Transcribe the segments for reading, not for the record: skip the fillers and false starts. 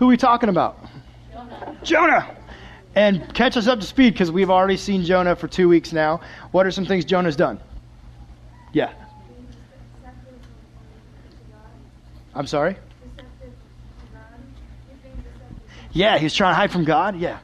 Who are we talking about? Jonah. And catch us up to speed because we've already seen Jonah for 2 weeks now. What are some things Jonah's done? Yeah. I'm sorry? Yeah, he's trying to hide from God. Yeah.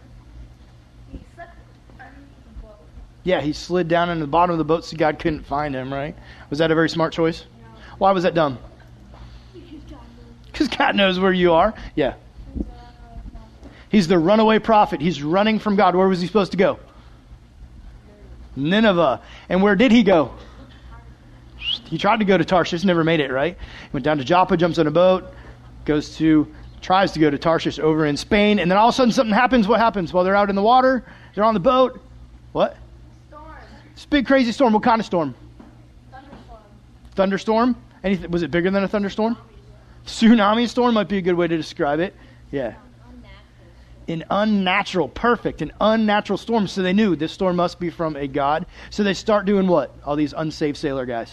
Yeah, he slid down into the bottom of the boat so God couldn't find him, right? Was that a very smart choice? No. Why was that dumb? Because God knows where you are. Yeah. He's the runaway prophet. He's running from God. Where was he supposed to go? Nineveh. And where did he go? He tried to go to Tarshish, never made it, right? He went down to Joppa, jumps on a boat, tries to go to Tarshish over in Spain, and then all of a sudden something happens. What happens? While they're out in the water, they're on the boat. What? Storm. It's a big crazy storm. What kind of storm? Thunderstorm. Thunderstorm? Anything? Was it bigger than a thunderstorm? Tsunami storm might be a good way to describe it. Yeah. An unnatural storm. So they knew this storm must be from a God. So they start doing what? All these unsaved sailor guys.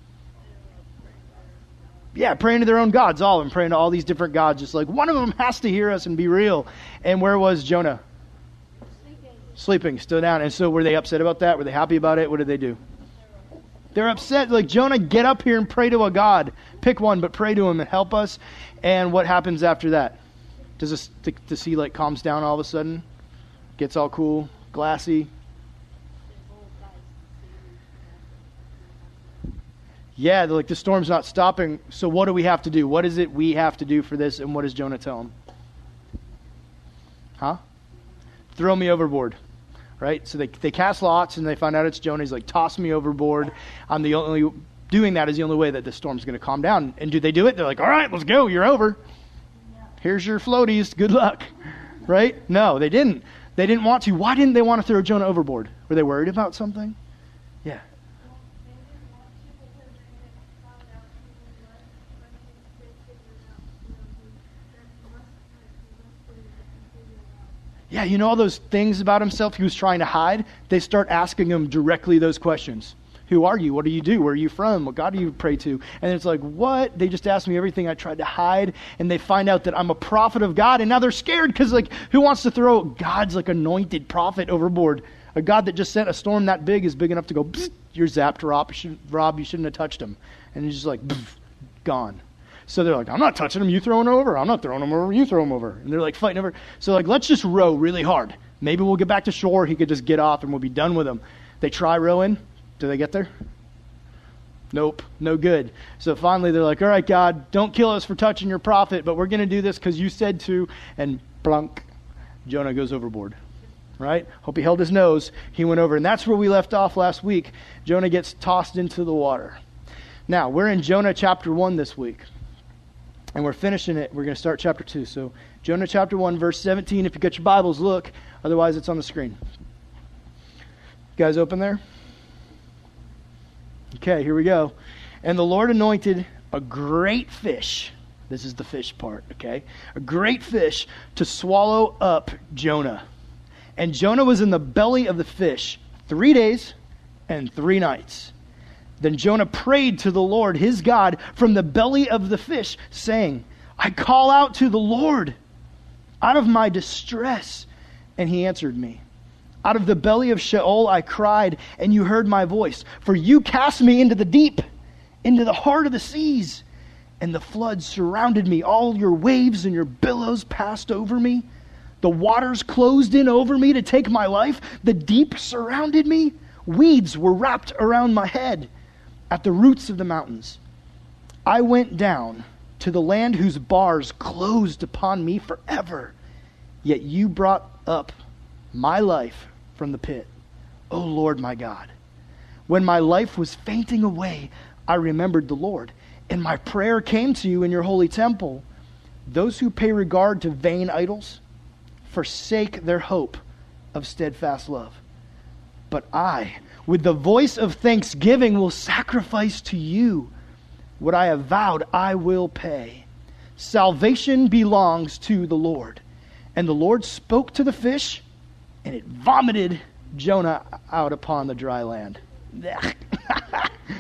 Yeah, praying to their own gods, all of them, praying to all these different gods. Just like one of them has to hear us and be real. And where was Jonah? Sleeping, still down. And so were they upset about that? Were they happy about it? What did they do? They're upset. Like, Jonah, get up here and pray to a God. Pick one, but pray to him and help us. And what happens after that? Does the sea like calms down all of a sudden? Gets all cool, glassy? Yeah, like the storm's not stopping. So what do we have to do? What is it we have to do for this? And what does Jonah tell him? Huh? Throw me overboard. Right? So they cast lots and they find out it's Jonah. He's like, toss me overboard. Doing that is the only way that the storm's going to calm down. And do they do it? They're like, all right, let's go. You're over. Here's your floaties. Good luck. Right? No, they didn't. They didn't want to. Why didn't they want to throw Jonah overboard? Were they worried about something? Yeah. Yeah, you know all those things about himself he was trying to hide? They start asking him directly those questions. Who are you? What do you do? Where are you from? What God do you pray to? And it's like, what? They just asked me everything I tried to hide. And they find out that I'm a prophet of God. And now they're scared because, like, who wants to throw God's, like, anointed prophet overboard? A God that just sent a storm that big is big enough to go, you're zapped, Rob. You shouldn't have touched him. And he's just like, gone. So they're like, I'm not touching him. You throwing him over. I'm not throwing him over. You throw him over. And they're like fighting over. So like, let's just row really hard. Maybe we'll get back to shore. He could just get off and we'll be done with him. They try rowing. Do they get there? Nope. No good. So finally they're like, all right, God, don't kill us for touching your prophet, but we're going to do this because you said to. And plunk, Jonah goes overboard. Right? Hope he held his nose. He went over. And that's where we left off last week. Jonah gets tossed into the water. Now, we're in Jonah chapter 1 this week. And we're finishing it. We're going to start chapter 2. So Jonah chapter 1, verse 17. If you got your Bibles, look. Otherwise, it's on the screen. You guys open there? Okay, here we go. And the Lord anointed a great fish. This is the fish part, okay? A great fish to swallow up Jonah. And Jonah was in the belly of the fish 3 days and 3 nights. Then Jonah prayed to the Lord, his God, from the belly of the fish, saying, I call out to the Lord out of my distress. And he answered me. Out of the belly of Sheol I cried, and you heard my voice. For you cast me into the deep, into the heart of the seas. And the floods surrounded me. All your waves and your billows passed over me. The waters closed in over me to take my life. The deep surrounded me. Weeds were wrapped around my head. At the roots of the mountains, I went down to the land whose bars closed upon me forever. Yet you brought up my life from the pit, O Lord my God. When my life was fainting away, I remembered the Lord, and my prayer came to you in your holy temple. Those who pay regard to vain idols forsake their hope of steadfast love. But I, with the voice of thanksgiving, will sacrifice to you. What I have vowed, I will pay. Salvation belongs to the Lord. And the Lord spoke to the fish, and it vomited Jonah out upon the dry land.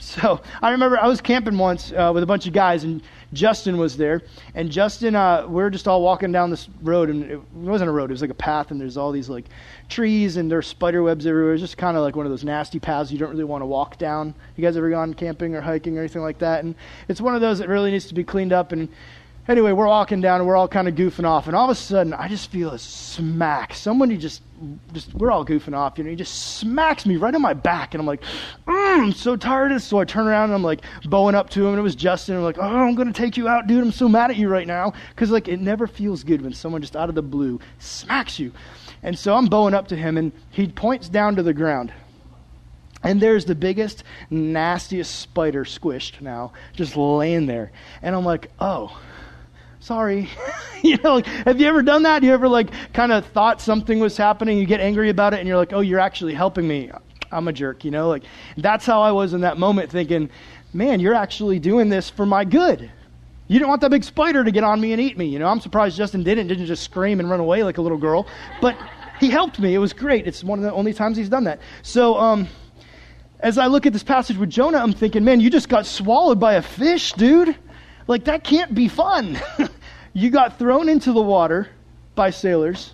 So I remember I was camping once with a bunch of guys, and Justin was there. And Justin, we were just all walking down this road, and it wasn't a road, it was like a path, and there's all these like trees, and there's spider webs everywhere. It's just kind of like one of those nasty paths you don't really want to walk down. You guys ever gone camping or hiking or anything like that? And it's one of those that really needs to be cleaned up. And anyway, we're walking down, and we're all kind of goofing off, and all of a sudden, I just feel a smack. Somebody just we're all goofing off, he just smacks me right on my back, and I'm like, I'm so tired of this. So I turn around, and I'm like bowing up to him, and it was Justin. I'm like, oh, I'm going to take you out, dude. I'm so mad at you right now. Because like, it never feels good when someone just out of the blue smacks you. And so I'm bowing up to him, and he points down to the ground. And there's the biggest, nastiest spider squished now, just laying there. And I'm like, oh, sorry. Like, have you ever done that? You ever like kind of thought something was happening, you get angry about it, and you're like, oh, you're actually helping me. I'm a jerk, like that's how I was in that moment, thinking, man, you're actually doing this for my good. You didn't want that big spider to get on me and eat me. I'm surprised Justin didn't just scream and run away like a little girl, but he helped me. It was great. It's one of the only times he's done that. So as I look at this passage with Jonah, I'm thinking, man, you just got swallowed by a fish, dude. Like, that can't be fun. You got thrown into the water by sailors,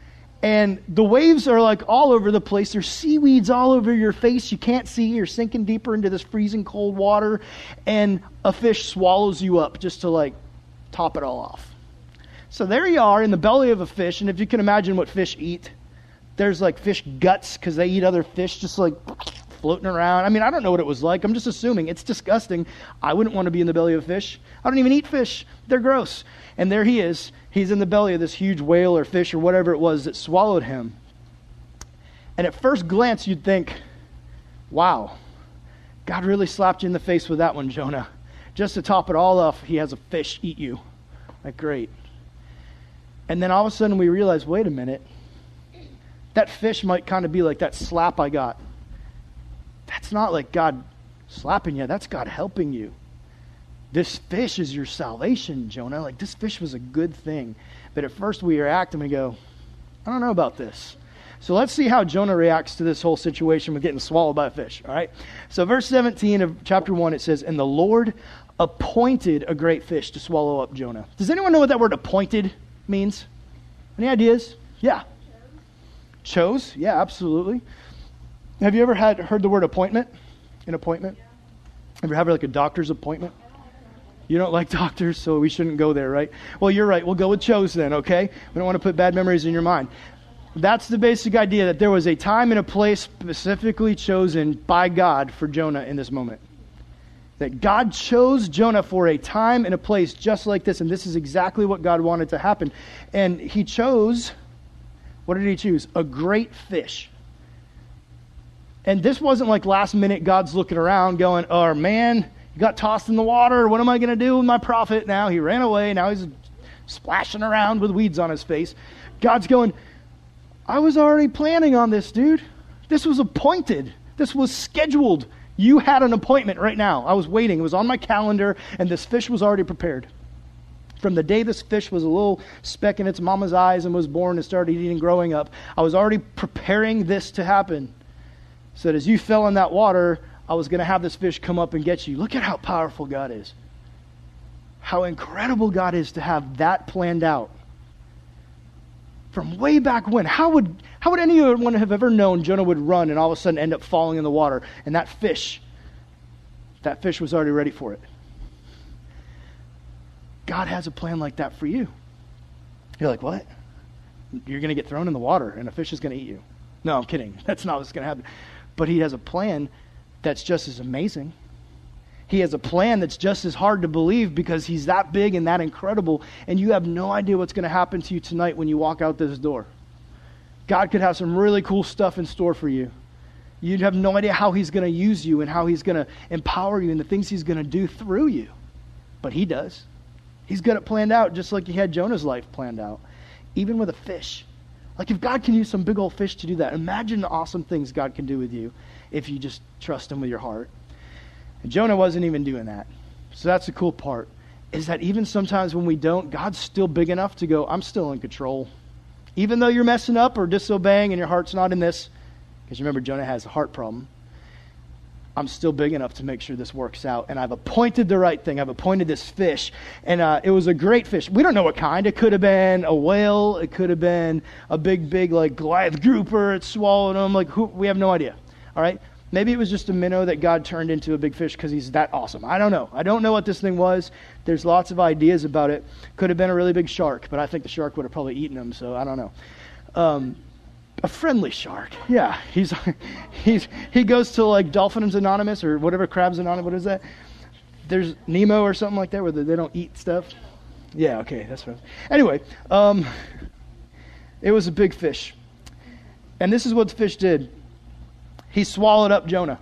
and the waves are like all over the place. There's seaweeds all over your face. You can't see. You're sinking deeper into this freezing cold water, and a fish swallows you up just to like top it all off. So there you are in the belly of a fish, and if you can imagine what fish eat, there's like fish guts because they eat other fish just like floating around. I mean, I don't know what it was like. I'm just assuming. It's disgusting. I wouldn't want to be in the belly of a fish. I don't even eat fish. They're gross. And there he is. He's in the belly of this huge whale or fish or whatever it was that swallowed him. And at first glance, you'd think, wow, God really slapped you in the face with that one, Jonah. Just to top it all off, he has a fish eat you. Like, great. And then all of a sudden we realize, wait a minute. That fish might kind of be like that slap I got. That's not like God slapping you. That's God helping you. This fish is your salvation, Jonah. Like, this fish was a good thing. But at first we react and we go, I don't know about this. So let's see how Jonah reacts to this whole situation with getting swallowed by a fish. All right. So verse 17 of chapter 1, it says, and the Lord appointed a great fish to swallow up Jonah. Does anyone know what that word appointed means? Any ideas? Yeah. Chose? Yeah, absolutely. Have you ever heard the word appointment? An appointment? Ever have like a doctor's appointment? You don't like doctors, so we shouldn't go there, right? Well, you're right. We'll go with chose then, okay? We don't want to put bad memories in your mind. That's the basic idea, that there was a time and a place specifically chosen by God for Jonah in this moment. That God chose Jonah for a time and a place just like this, and this is exactly what God wanted to happen. And he chose, what did he choose? A great fish. And this wasn't like last minute God's looking around going, oh man, you got tossed in the water. What am I going to do with my prophet now? He ran away. Now he's splashing around with weeds on his face. God's going, I was already planning on this, dude. This was appointed. This was scheduled. You had an appointment right now. I was waiting. It was on my calendar, and this fish was already prepared. From the day this fish was a little speck in its mama's eyes and was born and started eating growing up, I was already preparing this to happen. So that as you fell in that water, I was going to have this fish come up and get you. Look at how powerful God is. How incredible God is to have that planned out. From way back when. How would anyone have ever known Jonah would run and all of a sudden end up falling in the water? And that fish was already ready for it. God has a plan like that for you. You're like, what? You're going to get thrown in the water and a fish is going to eat you. No, I'm kidding. That's not what's going to happen. But he has a plan that's just as amazing. He has a plan that's just as hard to believe because he's that big and that incredible, and you have no idea what's going to happen to you tonight when you walk out this door. God could have some really cool stuff in store for you. You'd have no idea how he's going to use you and how he's going to empower you and the things he's going to do through you. But he does. He's got it planned out just like he had Jonah's life planned out, even with a fish. Like, if God can use some big old fish to do that, imagine the awesome things God can do with you if you just trust him with your heart. And Jonah wasn't even doing that. So that's the cool part, is that even sometimes when we don't, God's still big enough to go, I'm still in control. Even though you're messing up or disobeying and your heart's not in this, because remember, Jonah has a heart problem. I'm still big enough to make sure this works out. And I've appointed the right thing. I've appointed this fish. And it was a great fish. We don't know what kind. It could have been a whale. It could have been a big, like, Goliath grouper. It swallowed him. Like, we have no idea. All right? Maybe it was just a minnow that God turned into a big fish because he's that awesome. I don't know. I don't know what this thing was. There's lots of ideas about it. Could have been a really big shark, but I think the shark would have probably eaten him, so I don't know. A friendly shark. Yeah, he goes to like Dolphins Anonymous or whatever, Crabs Anonymous. What is that? There's Nemo or something like that where they don't eat stuff. Yeah, okay, that's right. Anyway, it was a big fish, and this is what the fish did. He swallowed up Jonah.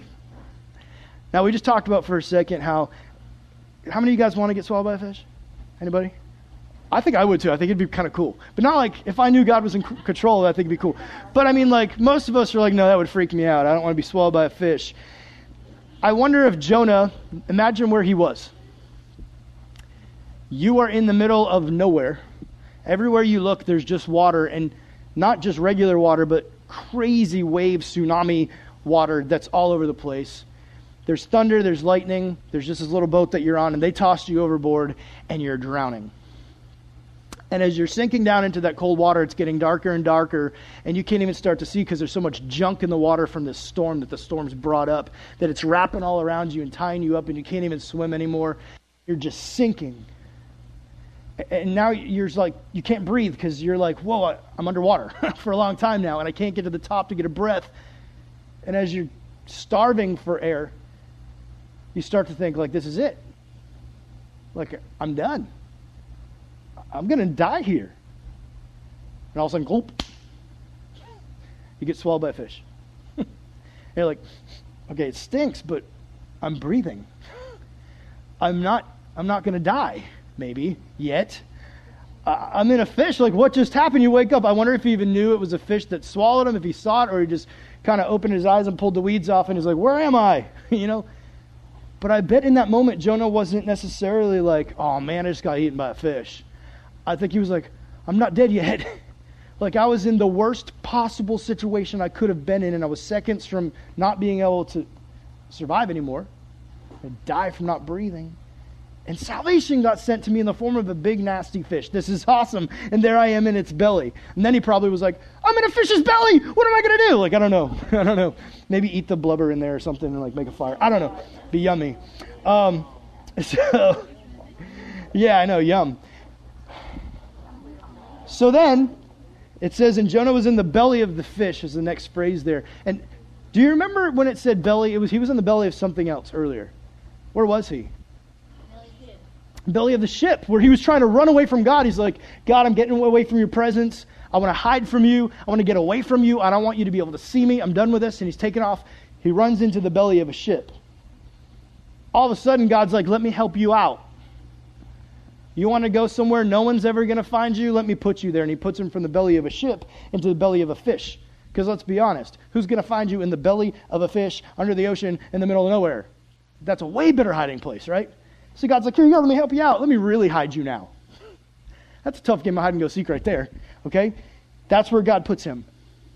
Now we just talked about for a second how many of you guys want to get swallowed by a fish? Anybody? I think I would too. I think it'd be kind of cool. But not like if I knew God was in control, I think it'd be cool. But I mean, like, most of us are like, no, that would freak me out. I don't want to be swallowed by a fish. I wonder if Jonah, imagine where he was. You are in the middle of nowhere. Everywhere you look, there's just water, and not just regular water, but crazy wave, tsunami water that's all over the place. There's thunder, there's lightning, there's just this little boat that you're on, and they tossed you overboard, and you're drowning. And as you're sinking down into that cold water, it's getting darker and darker, and you can't even start to see because there's so much junk in the water from this storm that the storm's brought up, that it's wrapping all around you and tying you up, and you can't even swim anymore. You're just sinking. And now you're like, you can't breathe because you're like, whoa, I'm underwater for a long time now, and I can't get to the top to get a breath. And as you're starving for air, you start to think, like, this is it. Like, I'm done. I'm going to die here. And all of a sudden, gulp, you get swallowed by a fish. And you're like, okay, it stinks, but I'm breathing. I'm not going to die, maybe, yet. I'm in a fish. Like, what just happened? You wake up. I wonder if he even knew it was a fish that swallowed him, if he saw it, or he just kind of opened his eyes and pulled the weeds off, and he's like, where am I? You know? But I bet in that moment, Jonah wasn't necessarily like, oh, man, I just got eaten by a fish. I think he was like, I'm not dead yet. Like, I was in the worst possible situation I could have been in, and I was seconds from not being able to survive anymore. I'd die from not breathing. And salvation got sent to me in the form of a big, nasty fish. This is awesome. And there I am in its belly. And then he probably was like, I'm in a fish's belly. What am I going to do? Like, I don't know. I don't know. Maybe eat the blubber in there or something and, like, make a fire. I don't know. Be yummy. So, yeah, I know. Yum. So then, it says, and Jonah was in the belly of the fish, is the next phrase there. And do you remember when it said belly? He was in the belly of something else earlier. Where was he? Belly of the ship, where he was trying to run away from God. He's like, God, I'm getting away from your presence. I want to hide from you. I want to get away from you. I don't want you to be able to see me. I'm done with this. And he's taken off. He runs into the belly of a ship. All of a sudden, God's like, let me help you out. You want to go somewhere no one's ever going to find you? Let me put you there. And he puts him from the belly of a ship into the belly of a fish. Because let's be honest, who's going to find you in the belly of a fish under the ocean in the middle of nowhere? That's a way better hiding place, right? So God's like, here you go, let me help you out. Let me really hide you now. That's a tough game of hide and go seek right there, okay? That's where God puts him.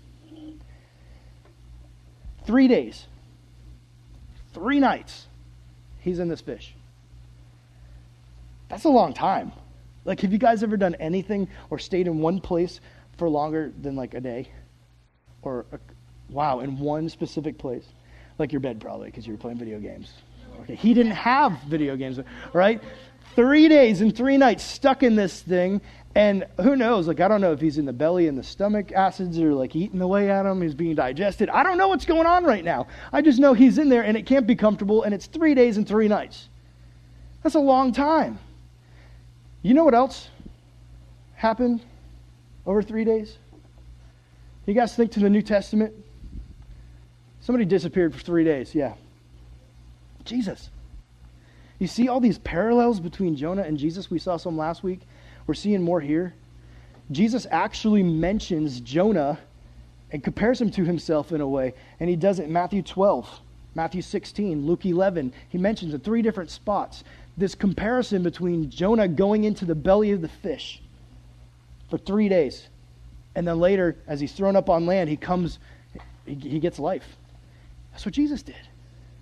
3 days, 3 nights, he's in this fish. That's a long time. Like, have you guys ever done anything or stayed in one place for longer than like a day? Or, in one specific place? Like your bed probably, because you were playing video games. Okay, he didn't have video games, right? 3 days and 3 nights stuck in this thing, and who knows? Like, I don't know if he's in the belly and the stomach acids are like eating away at him. He's being digested. I don't know what's going on right now. I just know he's in there, and it can't be comfortable, and it's 3 days and 3 nights. That's a long time. You know what else happened over 3 days? You guys think to the New Testament? Somebody disappeared for 3 days, yeah. Jesus. You see all these parallels between Jonah and Jesus? We saw some last week. We're seeing more here. Jesus actually mentions Jonah and compares him to himself in a way. And he does it in Matthew 12, Matthew 16, Luke 11. He mentions in 3 different spots this comparison between Jonah going into the belly of the fish for 3 days. And then later, as he's thrown up on land, he gets life. That's what Jesus did.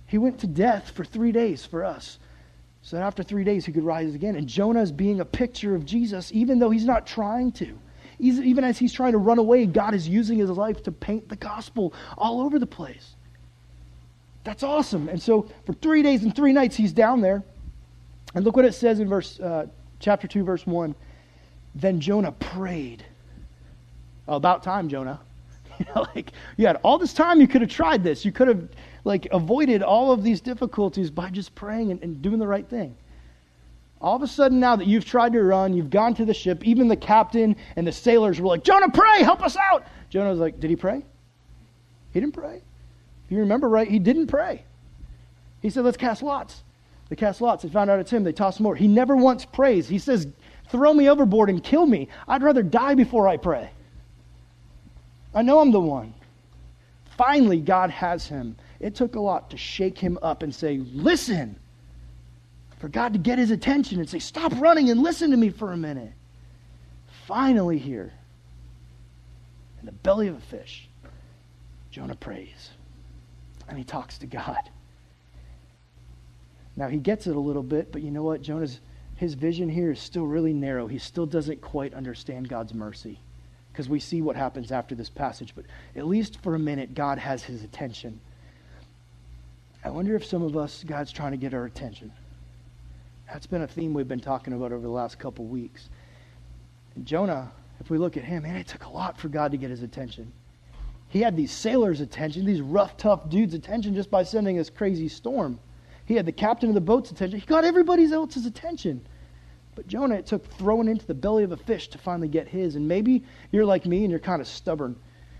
He went to death for 3 days for us. So that after 3 days he could rise again. And Jonah is being a picture of Jesus, even though he's not trying to. Even as he's trying to run away, God is using his life to paint the gospel all over the place. That's awesome. And so for 3 days and 3 nights he's down there. And look what it says in chapter 2, verse 1. Then Jonah prayed. Oh, about time, Jonah. You had all this time, you could have tried this. You could have avoided all of these difficulties by just praying and doing the right thing. All of a sudden now that you've tried to run, you've gone to the ship, even the captain and the sailors were like, Jonah, pray, help us out. Jonah was like, did he pray? He didn't pray. If you remember right, he didn't pray. He said, let's cast lots. They cast lots. They found out it's him. They tossed him over. He never once prays. He says, throw me overboard and kill me. I'd rather die before I pray. I know I'm the one. Finally, God has him. It took a lot to shake him up and say, listen. For God to get his attention and say, stop running and listen to me for a minute. Finally here, in the belly of a fish, Jonah prays. And he talks to God. Now he gets it a little bit, but you know what? His vision here is still really narrow. He still doesn't quite understand God's mercy. Because we see what happens after this passage. But at least for a minute, God has his attention. I wonder if some of us, God's trying to get our attention. That's been a theme we've been talking about over the last couple weeks. And Jonah, if we look at him, man, it took a lot for God to get his attention. He had these sailors' attention, these rough, tough dudes' attention just by sending this crazy storm. He had the captain of the boat's attention. He got everybody else's attention. But Jonah, it took throwing into the belly of a fish to finally get his. And maybe you're like me and you're kind of stubborn.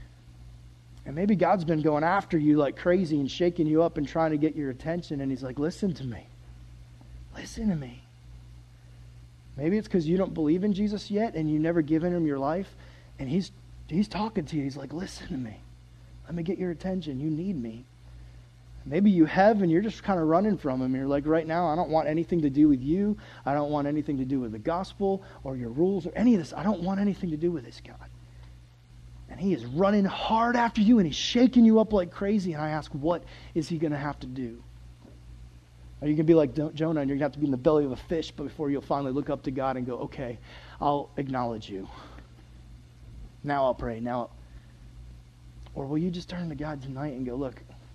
And maybe God's been going after you like crazy and shaking you up and trying to get your attention. And he's like, listen to me. Listen to me. Maybe it's because you don't believe in Jesus yet and you've never given him your life. And he's talking to you. He's like, listen to me. Let me get your attention. You need me. Maybe you have and you're just kind of running from him. You're like, right now, I don't want anything to do with you. I don't want anything to do with the gospel or your rules or any of this. I don't want anything to do with this, God. And he is running hard after you and he's shaking you up like crazy. And I ask, what is he going to have to do? Are you going to be like Jonah and you're going to have to be in the belly of a fish before you'll finally look up to God and go, okay, I'll acknowledge you. Now I'll pray. Or will you just turn to God tonight and go, look,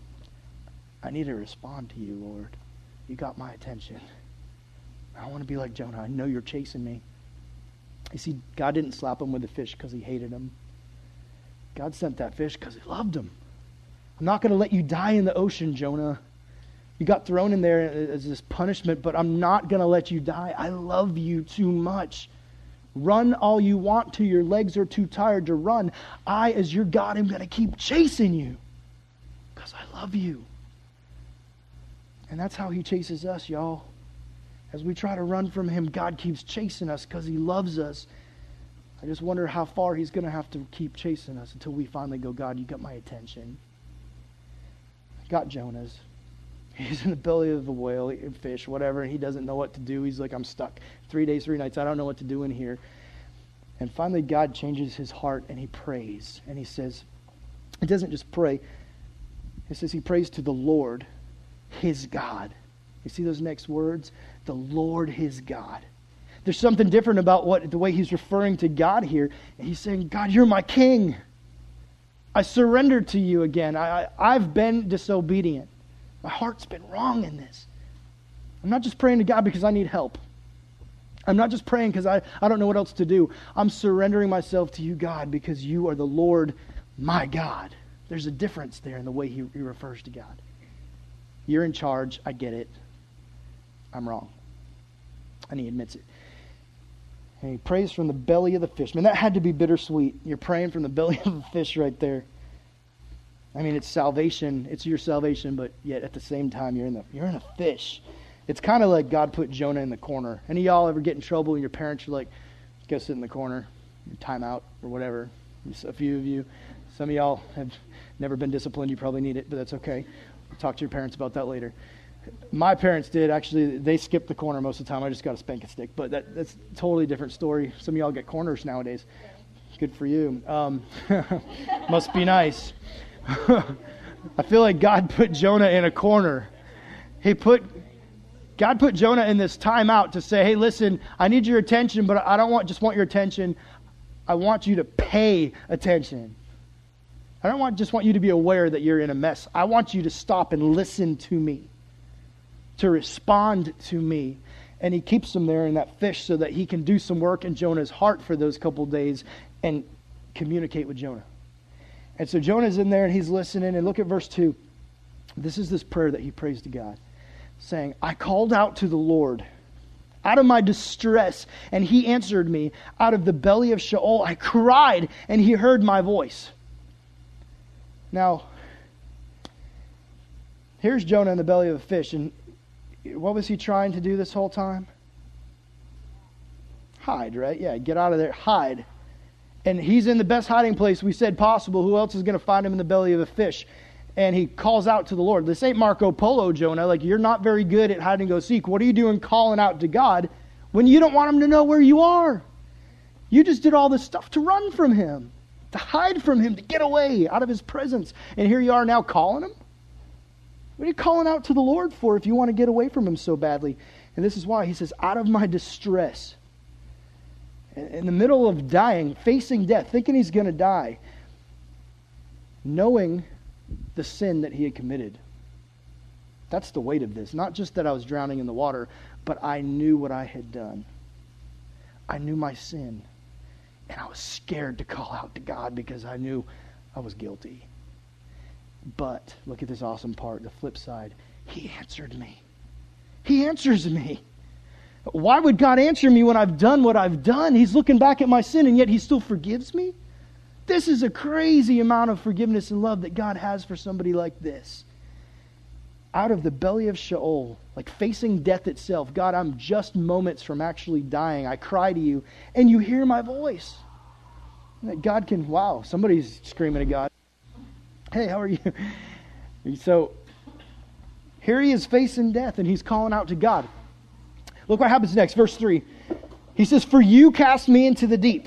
I need to respond to you, Lord. You got my attention. I want to be like Jonah. I know you're chasing me. You see, God didn't slap him with the fish because he hated him. God sent that fish because he loved him. I'm not going to let you die in the ocean, Jonah. You got thrown in there as this punishment, but I'm not going to let you die. I love you too much. Run all you want to. Your legs are too tired to run. I, as your God, am going to keep chasing you because I love you. And that's how he chases us, y'all. As we try to run from him, God keeps chasing us because he loves us. I just wonder how far he's going to have to keep chasing us until we finally go, God, you got my attention. I got Jonah's. He's in the belly of the whale, fish, whatever, and he doesn't know what to do. He's like, I'm stuck. 3 days, 3 nights. I don't know what to do in here. And finally, God changes his heart and he prays. And he says, he doesn't just pray. He says he prays to the Lord, his God. You see those next words? The Lord, his God. There's something different about the way he's referring to God here. And he's saying, God, you're my king. I surrender to you again. I've been disobedient. My heart's been wrong in this. I'm not just praying to God because I need help. I'm not just praying because I don't know what else to do. I'm surrendering myself to you, God, because you are the Lord, my God. There's a difference there in the way he refers to God. You're in charge. I get it. I'm wrong. And he admits it. And he prays from the belly of the fish. Man, that had to be bittersweet. You're praying from the belly of the fish right there. I mean, it's salvation. It's your salvation, but yet at the same time, you're in a fish. It's kind of like God put Jonah in the corner. Any of y'all ever get in trouble and your parents are like, go sit in the corner, time out or whatever? Just a few of you. Some of y'all have never been disciplined. You probably need it, but that's okay. Talk to your parents about that later. My parents did. Actually, they skipped the corner most of the time. I just got a spanking stick. But that's a totally different story. Some of y'all get corners nowadays. Good for you. Must be nice. I feel like God put Jonah in a corner. God put Jonah in this timeout to say, hey, listen, I need your attention, but I don't just want your attention. I want you to pay attention. I don't just want you to be aware that you're in a mess. I want you to stop and listen to me, to respond to me. And he keeps him there in that fish so that he can do some work in Jonah's heart for those couple days and communicate with Jonah. And so Jonah's in there and he's listening. And look at verse 2. This is this prayer that he prays to God, saying, I called out to the Lord out of my distress, and he answered me. Out of the belly of Sheol I cried, and he heard my voice. Now, here's Jonah in the belly of a fish, and what was he trying to do this whole time? Hide, right? Yeah, get out of there, hide. And he's in the best hiding place we said possible. Who else is going to find him in the belly of a fish? And he calls out to the Lord. This ain't Marco Polo, Jonah. Like, you're not very good at hide and go seek. What are you doing calling out to God when you don't want him to know where you are? You just did all this stuff to run from him, to hide from him, to get away out of his presence. And here you are now calling him? What are you calling out to the Lord for if you want to get away from him so badly? And this is why he says, out of my distress, in the middle of dying, facing death, thinking he's going to die, knowing the sin that he had committed. That's the weight of this. Not just that I was drowning in the water, but I knew what I had done. I knew my sin. And I was scared to call out to God because I knew I was guilty. But look at this awesome part, the flip side. He answered me. He answers me. Why would God answer me when I've done what I've done? He's looking back at my sin and yet he still forgives me? This is a crazy amount of forgiveness and love that God has for somebody like this. Out of the belly of Sheol, like facing death itself, God, I'm just moments from actually dying. I cry to you, and you hear my voice. That God can, wow, somebody's screaming at God. Hey, how are you? So, here he is facing death, and he's calling out to God. Look what happens next, verse 3. He says, for you cast me into the deep.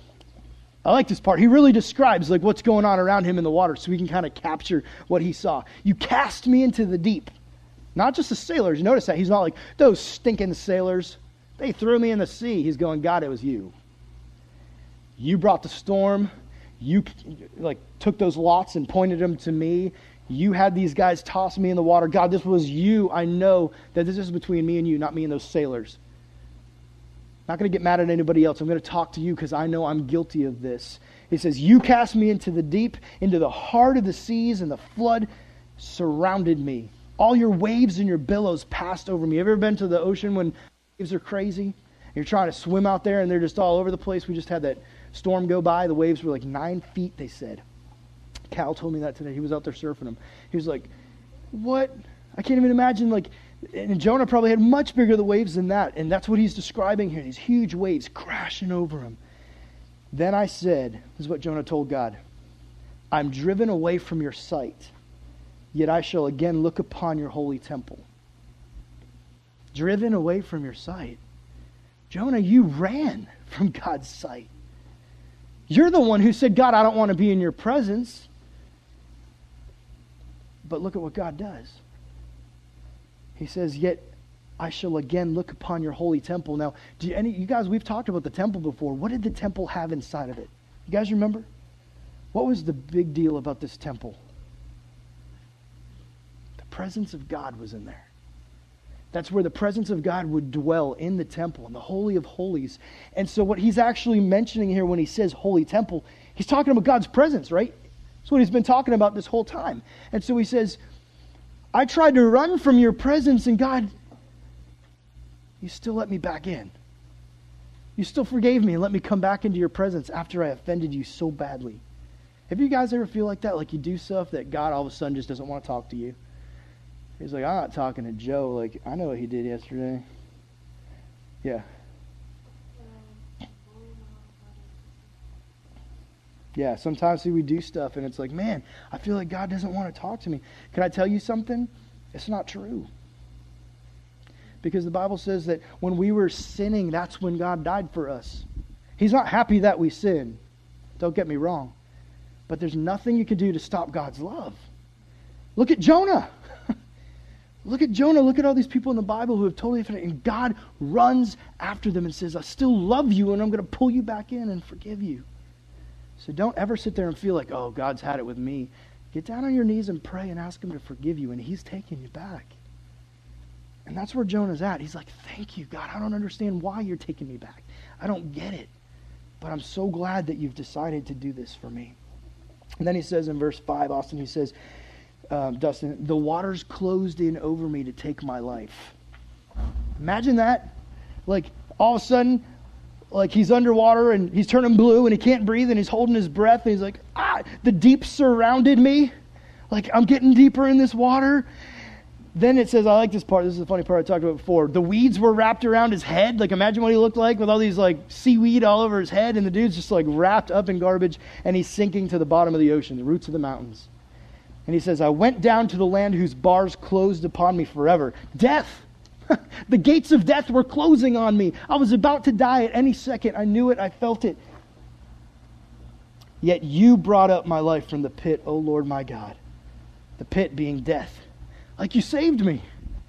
I like this part. He really describes like what's going on around him in the water so we can kind of capture what he saw. You cast me into the deep. Not just the sailors. You notice that. He's not like, those stinking sailors. They threw me in the sea. He's going, God, it was you. You brought the storm. You like took those lots and pointed them to me. You had these guys toss me in the water. God, this was you. I know that this is between me and you, not me and those sailors. Not going to get mad at anybody else. I'm going to talk to you because I know I'm guilty of this. He says, you cast me into the deep, into the heart of the seas, and the flood surrounded me. All your waves and your billows passed over me. Have you ever been to the ocean when waves are crazy? You're trying to swim out there and they're just all over the place. We just had that storm go by. The waves were like 9 feet, they said. Cal told me that today. He was out there surfing them. He was like, what? I can't even imagine, like, and Jonah probably had much bigger the waves than that. And that's what he's describing here. These huge waves crashing over him. Then I said, this is what Jonah told God, I'm driven away from your sight, yet I shall again look upon your holy temple. Driven away from your sight. Jonah, you ran from God's sight. You're the one who said, God, I don't want to be in your presence. But look at what God does. He says, yet I shall again look upon your holy temple. Now, you guys, we've talked about the temple before. What did the temple have inside of it? You guys remember? What was the big deal about this temple? The presence of God was in there. That's where the presence of God would dwell, in the temple, in the Holy of Holies. And so what he's actually mentioning here when he says holy temple, he's talking about God's presence, right? That's what he's been talking about this whole time. And so he says, I tried to run from your presence, and God, you still let me back in. You still forgave me and let me come back into your presence after I offended you so badly. Have you guys ever feel like that? Like you do stuff that God all of a sudden just doesn't want to talk to you? He's like, I'm not talking to Joe. Like, I know what he did yesterday. Yeah. Yeah, sometimes we do stuff and it's like, man, I feel like God doesn't want to talk to me. Can I tell you something? It's not true. Because the Bible says that when we were sinning, that's when God died for us. He's not happy that we sin. Don't get me wrong. But there's nothing you can do to stop God's love. Look at Jonah. Look at Jonah. Look at all these people in the Bible who have totally different. And God runs after them and says, I still love you and I'm going to pull you back in and forgive you. So don't ever sit there and feel like, oh, God's had it with me. Get down on your knees and pray and ask him to forgive you, and he's taking you back. And that's where Jonah's at. He's like, thank you, God. I don't understand why you're taking me back. I don't get it. But I'm so glad that you've decided to do this for me. And then he says in verse 5, Austin, he says, Dustin, the waters closed in over me to take my life. Imagine that. Like, all of a sudden, like he's underwater and he's turning blue and he can't breathe and he's holding his breath and he's like, the deep surrounded me. Like, I'm getting deeper in this water. Then it says, I like this part. This is the funny part I talked about before. The weeds were wrapped around his head. Like, imagine what he looked like with all these, like, seaweed all over his head. And the dude's just, like, wrapped up in garbage. And he's sinking to the bottom of the ocean, the roots of the mountains. And he says, I went down to the land whose bars closed upon me forever. Death. The gates of death were closing on me. I was about to die at any second. I knew it. I felt it. Yet you brought up my life from the pit, O Lord my God. The pit being death. Like, you saved me.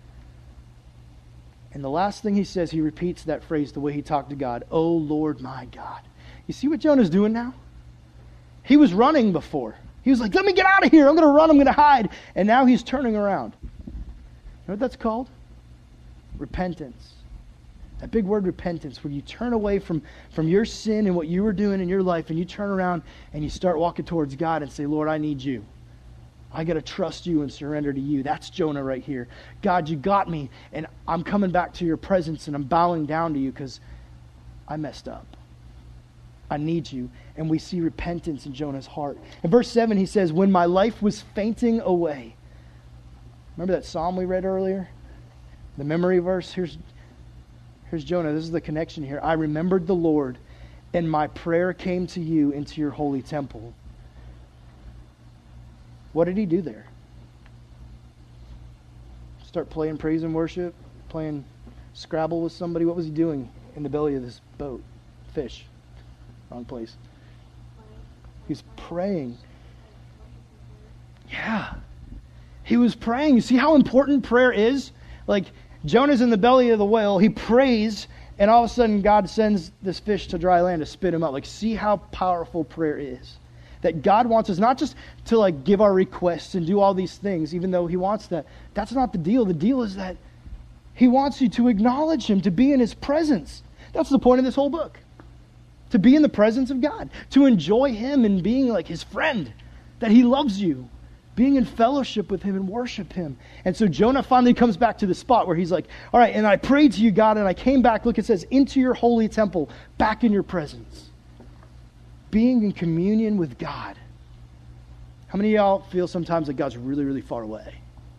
And the last thing he says, he repeats that phrase the way he talked to God. Oh, Lord my God. You see what Jonah's doing now? He was running before. He was like, let me get out of here. I'm going to run. I'm going to hide. And now he's turning around. You know what that's called? Repentance. That big word repentance, where you turn away from your sin and what you were doing in your life, and you turn around and you start walking towards God and say, Lord, I need you. I got to trust you and surrender to you. That's Jonah right here. God, you got me, and I'm coming back to your presence, and I'm bowing down to you because I messed up. I need you. And we see repentance in Jonah's heart. In verse 7, he says, when my life was fainting away. Remember that psalm we read earlier? The memory verse? Here's Jonah. This is the connection here. I remembered the Lord, and my prayer came to you into your holy temple. What did he do there? Start playing praise and worship? Playing Scrabble with somebody? What was he doing in the belly of this boat? Fish. Wrong place. He's praying. Yeah. He was praying. You see how important prayer is? Like, Jonah's in the belly of the whale. He prays, and all of a sudden God sends this fish to dry land to spit him out. Like, see how powerful prayer is. That God wants us not just to, like, give our requests and do all these things, even though he wants that. That's not the deal. The deal is that he wants you to acknowledge him, to be in his presence. That's the point of this whole book. To be in the presence of God. To enjoy him and being like his friend. That he loves you. Being in fellowship with him and worship him. And so Jonah finally comes back to the spot where he's like, all right, and I prayed to you, God, and I came back, look, it says, into your holy temple, back in your presence. Being in communion with God. How many of y'all feel sometimes that God's really, really far away?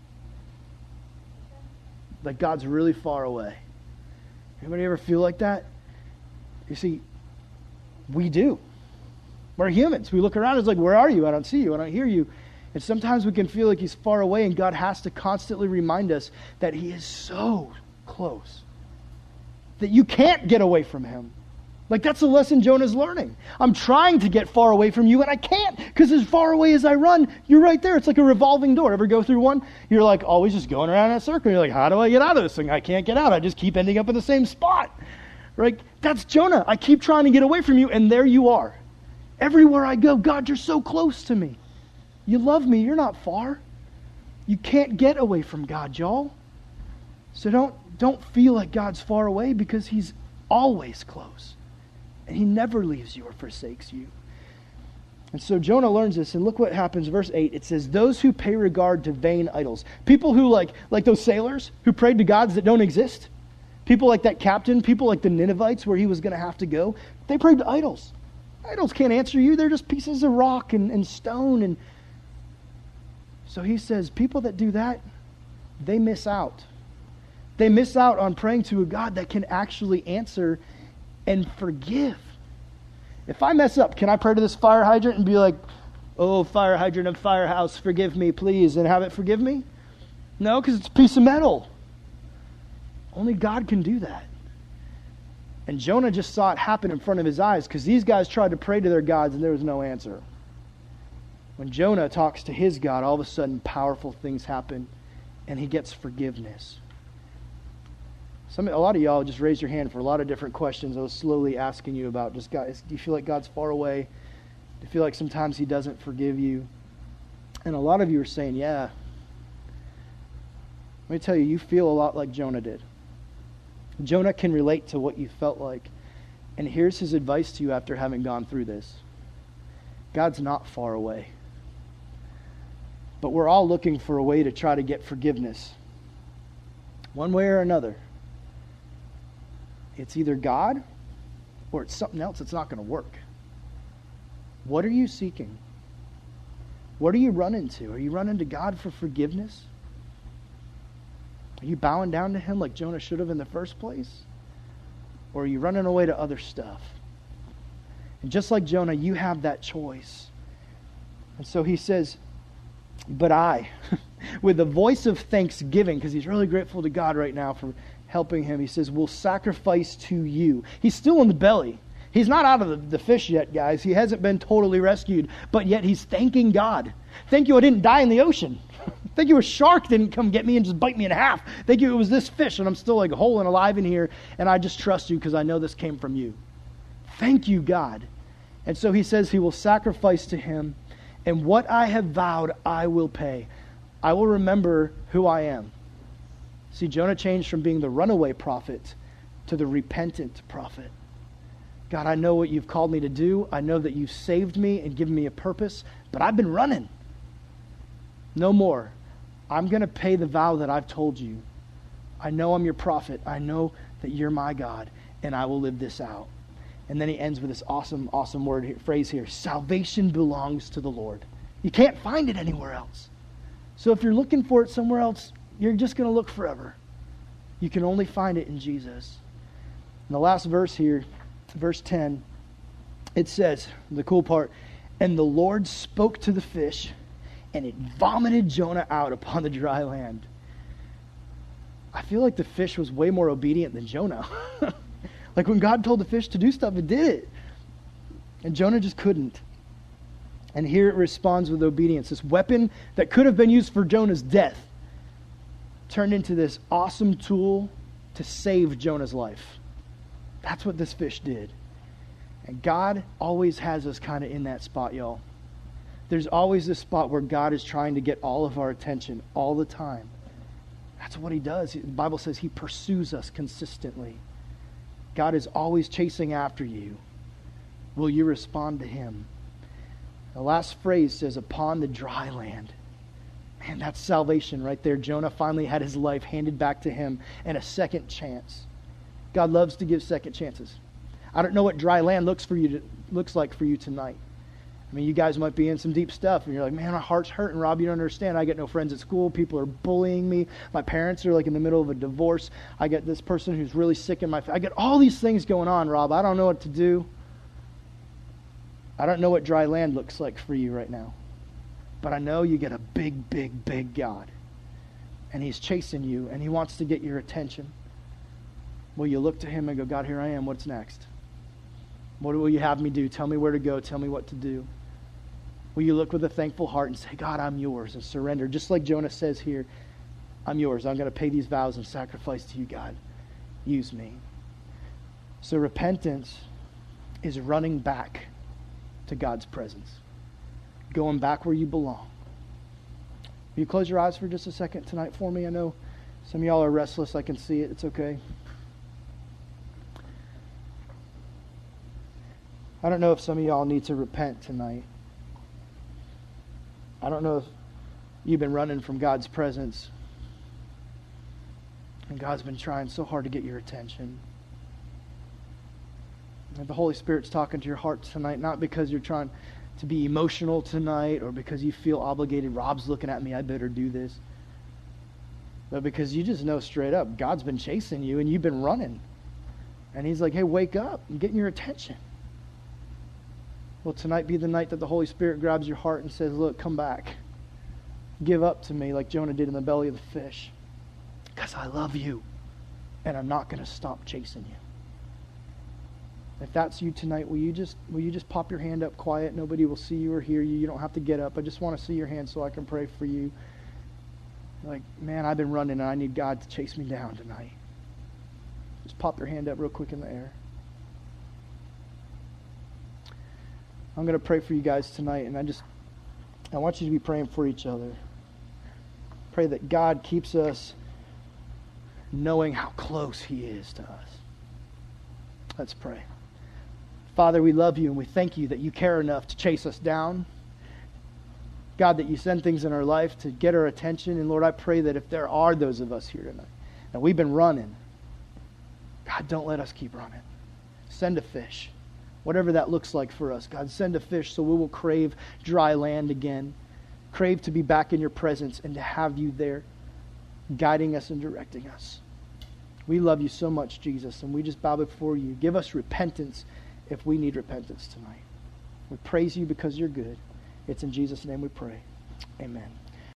Like God's really far away. Anybody ever feel like that? You see, we do. We're humans. We look around, it's like, where are you? I don't see you. I don't hear you. And sometimes we can feel like he's far away, and God has to constantly remind us that he is so close. That you can't get away from him. Like, that's the lesson Jonah's learning. I'm trying to get far away from you, and I can't, because as far away as I run, you're right there. It's like a revolving door. Ever go through one? You're like always just going around in a circle. You're like, how do I get out of this thing? I can't get out. I just keep ending up in the same spot. Right? That's Jonah. I keep trying to get away from you, and there you are. Everywhere I go, God, you're so close to me. You love me. You're not far. You can't get away from God, y'all. So don't feel like God's far away, because he's always close. And he never leaves you or forsakes you. And so Jonah learns this, and look what happens. Verse 8, it says, those who pay regard to vain idols. People who like those sailors who prayed to gods that don't exist. People like that captain, people like the Ninevites where he was going to have to go. They prayed to idols. Idols can't answer you. They're just pieces of rock and stone. And so he says, people that do that, they miss out. They miss out on praying to a God that can actually answer and forgive. If I mess up, can I pray to this fire hydrant and be like, oh, fire hydrant of firehouse, forgive me, please, and have it forgive me? No, because it's a piece of metal. Only God can do that. And Jonah just saw it happen in front of his eyes, because these guys tried to pray to their gods and there was no answer. When Jonah talks to his God, all of a sudden powerful things happen and he gets forgiveness. A lot of y'all just raised your hand for a lot of different questions I was slowly asking you about. Just, guys, do you feel like God's far away? Do you feel like sometimes he doesn't forgive you? And a lot of you are saying, yeah. Let me tell you, you feel a lot like Jonah did. Jonah can relate to what you felt like. And here's his advice to you after having gone through this. God's not far away. But we're all looking for a way to try to get forgiveness. One way or another. It's either God or it's something else that's not going to work. What are you seeking? What are you running to? Are you running to God for forgiveness? Are you bowing down to him like Jonah should have in the first place? Or are you running away to other stuff? And just like Jonah, you have that choice. And so he says, but I, with a voice of thanksgiving, because he's really grateful to God right now for helping him, he says, will sacrifice to you. He's still in the belly. He's not out of the fish yet, guys. He hasn't been totally rescued, but yet he's thanking God. Thank you I didn't die in the ocean. Thank you a shark didn't come get me and just bite me in half. Thank you it was this fish and I'm still like whole and alive in here, and I just trust you because I know this came from you. Thank you, God. And so he says he will sacrifice to him, and what I have vowed I will pay. I will remember who I am. See, Jonah changed from being the runaway prophet to the repentant prophet. God, I know what you've called me to do. I know that you've saved me and given me a purpose, but I've been running. No more. I'm going to pay the vow that I've told you. I know I'm your prophet. I know that you're my God, and I will live this out. And then he ends with this awesome phrase here. Salvation belongs to the Lord. You can't find it anywhere else. So if you're looking for it somewhere else, you're just going to look forever. You can only find it in Jesus. And the last verse here, verse 10, it says, the cool part, and the Lord spoke to the fish, and it vomited Jonah out upon the dry land. I feel like the fish was way more obedient than Jonah. Like when God told the fish to do stuff, it did it. And Jonah just couldn't. And here it responds with obedience. This weapon that could have been used for Jonah's death turned into this awesome tool to save Jonah's life. That's what this fish did. And God always has us kind of in that spot, y'all. There's always this spot where God is trying to get all of our attention all the time. That's what he does. The Bible says he pursues us consistently. God is always chasing after you. Will you respond to him? The last phrase says, upon the dry land. Man, that's salvation right there. Jonah finally had his life handed back to him and a second chance. God loves to give second chances. I don't know what dry land looks like for you tonight. I mean, you guys might be in some deep stuff, and you're like, man, my heart's hurting, Rob. You don't understand. I get no friends at school. People are bullying me. My parents are like in the middle of a divorce. I get this person who's really sick in my family. I get all these things going on, Rob. I don't know what to do. I don't know what dry land looks like for you right now. But I know you get a big, big, big God. And he's chasing you, and he wants to get your attention. Will you look to him and go, God, here I am. What's next? What will you have me do? Tell me where to go. Tell me what to do. Will you look with a thankful heart and say, God, I'm yours, and surrender? Just like Jonah says here, I'm yours. I'm going to pay these vows and sacrifice to you, God. Use me. So repentance is running back to God's presence. Going back where you belong. Will you close your eyes for just a second tonight for me? I know some of y'all are restless. I can see it. It's okay. I don't know if some of y'all need to repent tonight. I don't know if you've been running from God's presence and God's been trying so hard to get your attention. And the Holy Spirit's talking to your heart tonight, not because you're trying to be emotional tonight or because you feel obligated. Rob's looking at me, I better do this. But because you just know straight up, God's been chasing you and you've been running. And he's like, hey, wake up. I'm getting your attention. Will tonight be the night that the Holy Spirit grabs your heart and says, look, come back. Give up to me like Jonah did in the belly of the fish. Because I love you. And I'm not going to stop chasing you. If that's you tonight, will you just pop your hand up quiet? Nobody will see you or hear you. You don't have to get up. I just want to see your hand so I can pray for you. Like, man, I've been running and I need God to chase me down tonight. Just pop your hand up real quick in the air. I'm going to pray for you guys tonight, and I want you to be praying for each other. Pray that God keeps us knowing how close He is to us. Let's pray. Father, we love you and we thank you that you care enough to chase us down. God, that you send things in our life to get our attention. And Lord, I pray that if there are those of us here tonight that we've been running, God, don't let us keep running. Send a fish. Whatever that looks like for us, God, send a fish so we will crave dry land again. Crave to be back in your presence and to have you there guiding us and directing us. We love you so much, Jesus, and we just bow before you. Give us repentance if we need repentance tonight. We praise you because you're good. It's in Jesus' name we pray. Amen.